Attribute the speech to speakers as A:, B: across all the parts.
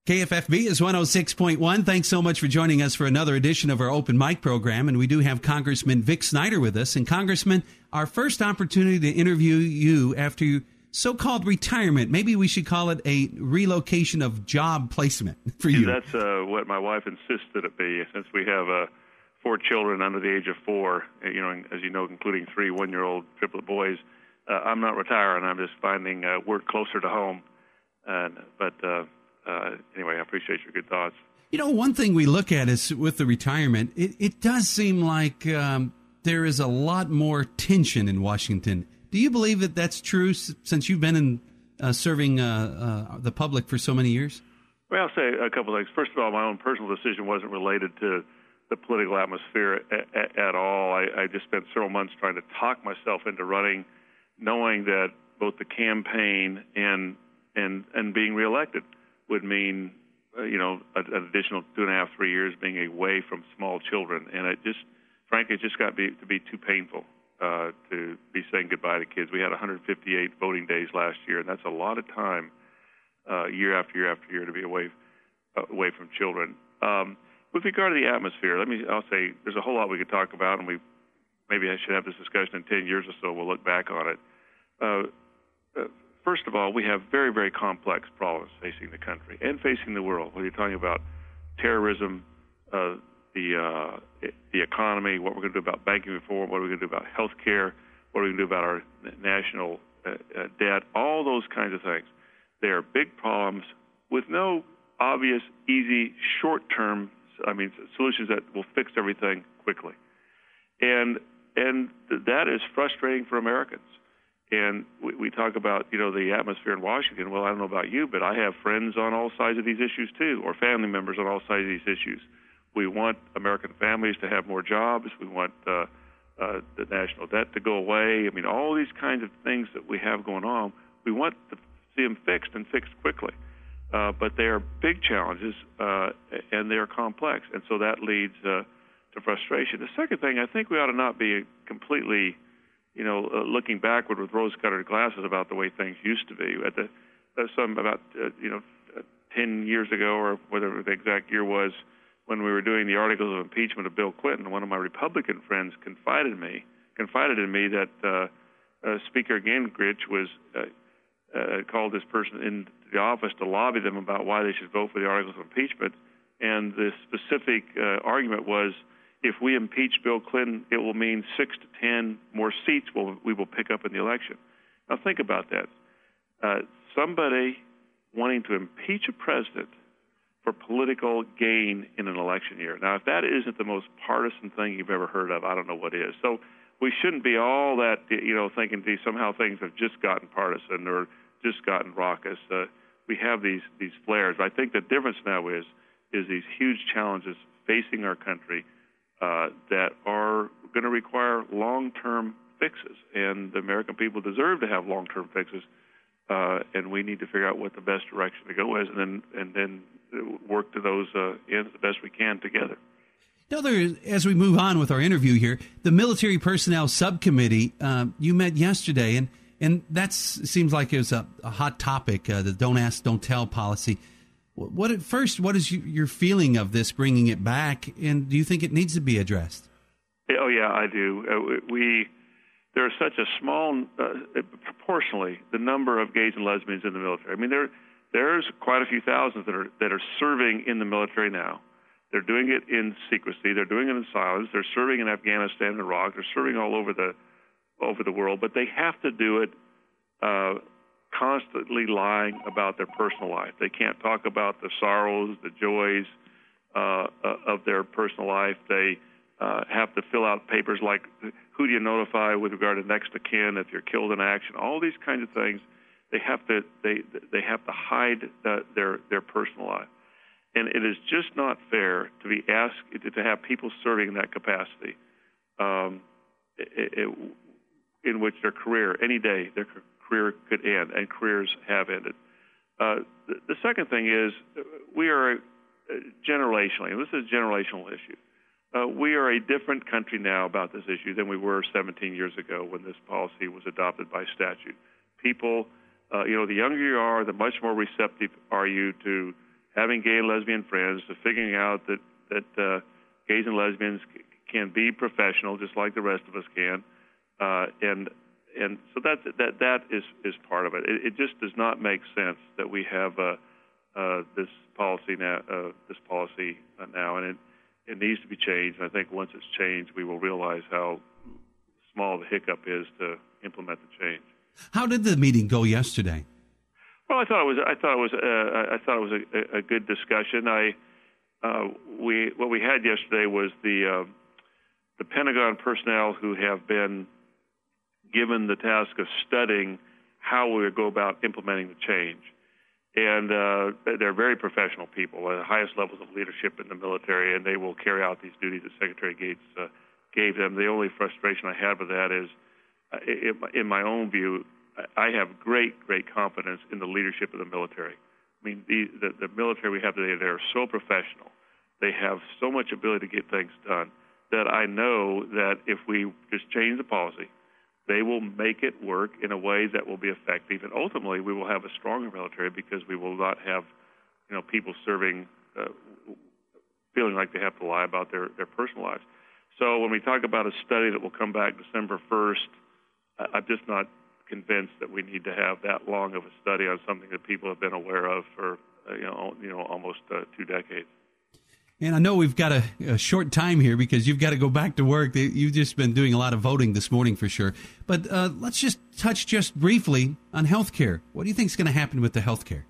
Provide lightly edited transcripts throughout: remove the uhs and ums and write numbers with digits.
A: KFFB is 106.1. Thanks so much for joining us for another edition of our open mic program. And we do have Congressman Vic Snyder with us. And Congressman, our first opportunity to interview you after so-called retirement. Maybe we should call it a relocation of job placement for you.
B: That's what my wife insisted it be, since we have 4 children under the age of 4, as you know, including 3 one-year-old triplet boys. I'm not retiring. I'm just finding work closer to home. Anyway, I appreciate your good thoughts.
A: One thing we look at is with the retirement, it does seem like there is a lot more tension in Washington. Do you believe that that's true since you've been serving the public for so many years?
B: Well, I'll say a couple of things. First of all, my own personal decision wasn't related to the political atmosphere at all. I just spent several months trying to talk myself into running, knowing that both the campaign and being reelected would mean, an additional 2.5, 3 years being away from small children. And it just got to be too painful to be saying goodbye to kids. We had 158 voting days last year, and that's a lot of time, year after year after year, to be away from children. With regard to the atmosphere, I'll say there's a whole lot we could talk about, and maybe I should have this discussion in 10 years or so. We'll look back on it. First of all, we have very, very complex problems facing the country and facing the world. When you're talking about terrorism, the economy, what we're going to do about banking reform, what are we going to do about health care, what are we going to do about our national debt, all those kinds of things. They are big problems with no obvious, easy, short-term solutions that will fix everything quickly. And that is frustrating for Americans. And we talk about, the atmosphere in Washington. Well, I don't know about you, but I have friends on all sides of these issues too, or family members on all sides of these issues. We want American families to have more jobs. We want the national debt to go away. All these kinds of things that we have going on, we want to see them fixed and fixed quickly. But they are big challenges, and they are complex, and so that leads to frustration. The second thing, I think we ought to not be completely, looking backward with rose-colored glasses about the way things used to be. About 10 years ago, or whatever the exact year was, when we were doing the articles of impeachment of Bill Clinton, one of my Republican friends confided in me that Speaker Gingrich was called this person into the office to lobby them about why they should vote for the articles of impeachment. And the specific argument was, if we impeach Bill Clinton, it will mean 6 to 10 more seats we will pick up in the election. Now think about that. Somebody wanting to impeach a president for political gain in an election year. Now, if that isn't the most partisan thing you've ever heard of, I don't know what is. So we shouldn't be all that, thinking somehow things have just gotten partisan or just gotten raucous. We have these flares. I think the difference now is these huge challenges facing our country that are going to require long-term fixes, and the American people deserve to have long-term fixes, and we need to figure out what the best direction to go is, and then work to those ends the best we can together.
A: As we move on with our interview here, the Military Personnel Subcommittee, you met yesterday, and that seems like it was a hot topic, the don't ask, don't tell policy. What is your feeling of this, bringing it back, and do you think it needs to be addressed?
B: Oh, yeah, I do. There's such a small, proportionally, the number of gays and lesbians in the military. There's quite a few thousands that are serving in the military now. They're doing it in secrecy. They're doing it in silence. They're serving in Afghanistan and Iraq. They're serving all over the world, but they have to do it constantly lying about their personal life. They can't talk about the sorrows, the joys of their personal life. They have to fill out papers like, who do you notify with regard to next of kin if you're killed in action? All these kinds of things. They have to hide their personal life, and it is just not fair to be asked to have people serving in that capacity, in which their career, any day, their career could end, and careers have ended. The second thing is, we are generationally, and this is a generational issue, we are a different country now about this issue than we were 17 years ago when this policy was adopted by statute. People, the younger you are, the much more receptive are you to having gay and lesbian friends, to figuring out that gays and lesbians can be professional just like the rest of us can, and so that is part of it. It just does not make sense that we have this policy now, and it needs to be changed. And I think once it's changed, we will realize how small the hiccup is to implement the change.
A: How did the meeting go yesterday?
B: Well, I thought it was a good discussion. What we had yesterday was the Pentagon personnel who have been given the task of studying how we would go about implementing the change. And they're very professional people at the highest levels of leadership in the military, and they will carry out these duties that Secretary Gates gave them. The only frustration I have with that is, in my own view, I have great confidence in the leadership of the military. I mean, the military we have today, they're so professional. They have so much ability to get things done that I know that if we just change the policy, they will make it work in a way that will be effective. And ultimately, we will have a stronger military because we will not have, people serving, feeling like they have to lie about their personal lives. So when we talk about a study that will come back December 1st, I'm just not convinced that we need to have that long of a study on something that people have been aware of for, almost 2 decades.
A: And I know we've got a short time here because you've got to go back to work. You've just been doing a lot of voting this morning for sure. But let's just touch just briefly on health care. What do you think is going to happen with the health care?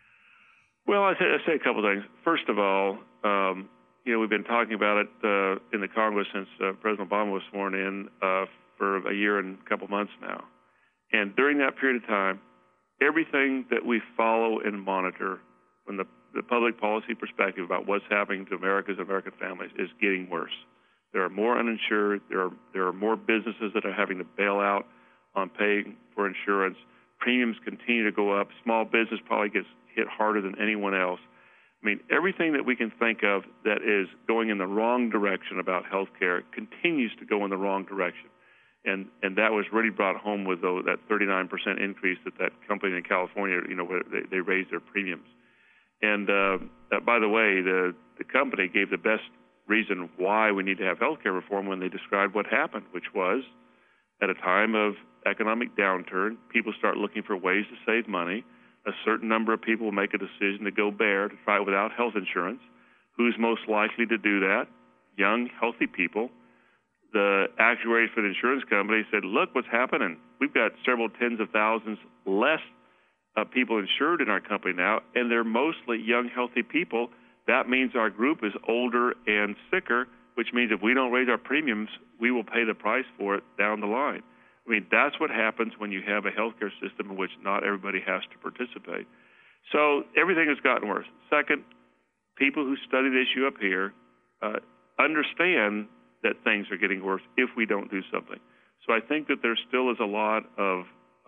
A: Well,
B: I'll say a couple of things. First of all, we've been talking about it in the Congress since President Obama was sworn in for a year and a couple months now. And during that period of time, everything that we follow and monitor from the public policy perspective about what's happening to America's and American families is getting worse. There are more uninsured. There are more businesses that are having to bail out on paying for insurance. Premiums continue to go up. Small business probably gets hit harder than anyone else. I mean, everything that we can think of that is going in the wrong direction about health care continues to go in the wrong direction. And that was really brought home with that 39% increase that company in California, where they raised their premiums. And by the way, the company gave the best reason why we need to have health care reform when they described what happened, which was at a time of economic downturn, people start looking for ways to save money. A certain number of people will make a decision to go bare, to try without health insurance. Who's most likely to do that? Young, healthy people. The actuary for the insurance company said, look what's happening. We've got several tens of thousands less people insured in our company now, and they're mostly young, healthy people. That means our group is older and sicker, which means if we don't raise our premiums, we will pay the price for it down the line. I mean, that's what happens when you have a healthcare system in which not everybody has to participate. So everything has gotten worse. Second, people who study the issue up here understand that things are getting worse if we don't do something. So I think that there still is a lot of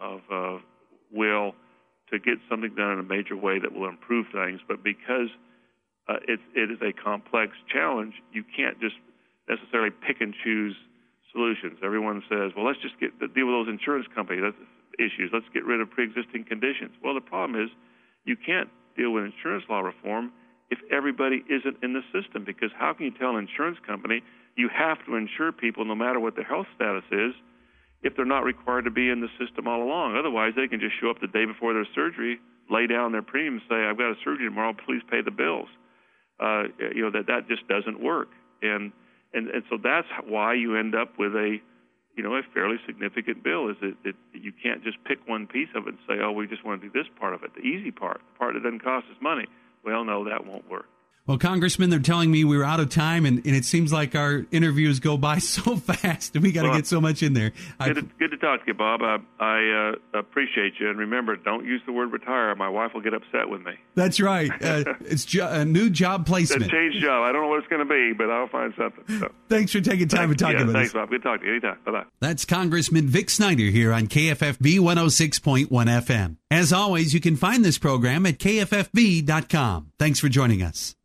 B: will to get something done in a major way that will improve things. But because it is a complex challenge, you can't just necessarily pick and choose solutions. Everyone says, well, let's just deal with those insurance company issues. Let's get rid of pre-existing conditions. Well, the problem is you can't deal with insurance law reform if everybody isn't in the system, because how can you tell an insurance company you have to insure people no matter what their health status is if they're not required to be in the system all along? Otherwise, they can just show up the day before their surgery, lay down their premium, and say, I've got a surgery tomorrow, please pay the bills. That just doesn't work. And so that's why you end up with a fairly significant bill, is that you can't just pick one piece of it and say, oh, we just want to do this part of it, the easy part, the part that doesn't cost us money. Well, no, that won't work.
A: Well, Congressman, they're telling me we're out of time, and it seems like our interviews go by so fast, and we got to get so much in there.
B: Good to talk to you, Bob. I appreciate you. And remember, don't use the word retire. My wife will get upset with me.
A: That's right. It's a new job placement.
B: It's a changed job. I don't know what it's going to be, but I'll find something. So.
A: Thanks for taking time to talk about
B: thanks,
A: us.
B: Bob. Good talking to you. Anytime. Bye-bye.
A: That's Congressman Vic Snyder here on KFFB 106.1 FM. As always, you can find this program at kffb.com. Thanks for joining us.